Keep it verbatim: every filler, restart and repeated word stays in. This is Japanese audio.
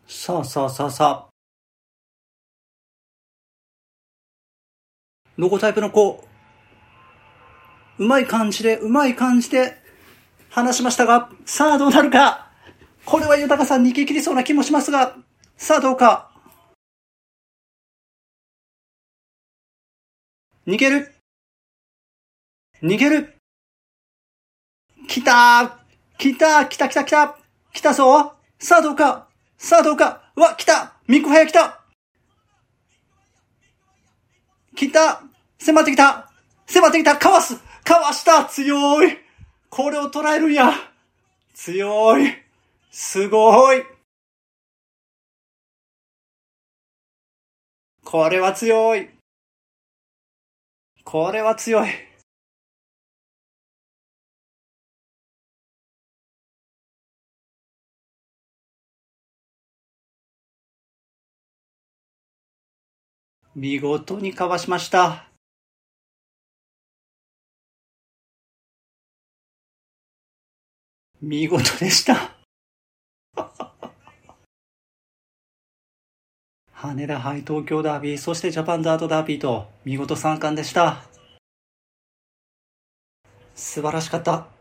さあさあさあさあ。ロゴタイプの子、うまい感じで、うまい感じで話しましたが、さあどうなるか。これは豊さんに逃げ切りそうな気もしますが、さあどうか。逃げる。逃げる。来たー。来たー。来た来た来た。来たぞ。さあどうか。さあどうか。うわ、来た。ミクハヤ来た。来た。迫ってきた。迫ってきた。かわす。かわした。強い。これを捉えるんや。強い。すごい。これは強い。これは強い。見事にかわしました。見事でした。羽田杯東京ダービー、そしてジャパンダートダービーと見事三冠でした。素晴らしかった。